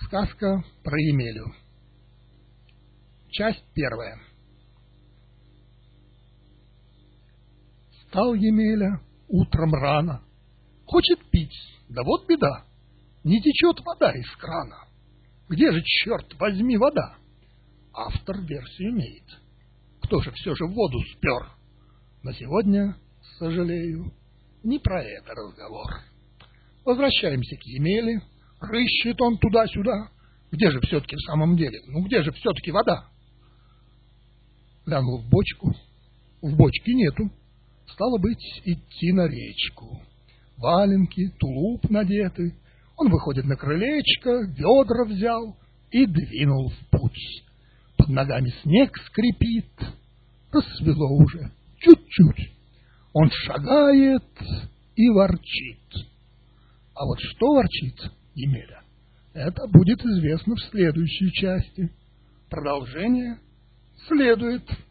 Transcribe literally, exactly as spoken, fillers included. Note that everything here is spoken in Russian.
Сказка про Емелю. Часть первая. Встал Емеля утром рано. Хочет пить, да вот беда. Не течет вода из крана. Где же, черт возьми, вода? Автор версию имеет. Кто же все же воду спер? Но сегодня, сожалею, не про это разговор. Возвращаемся к Емеле. Рыщет он туда-сюда. Где же все-таки в самом деле? Ну где же все-таки вода? Глянул в бочку. В бочке нету. Стало быть, идти на речку. Валенки, тулуп надеты. Он выходит на крылечко, ведра взял и двинул в путь. Под ногами снег скрипит. Рассвело уже, чуть-чуть. Он шагает и ворчит. А вот что ворчит Емеля, это будет известно в следующей части. Продолжение следует.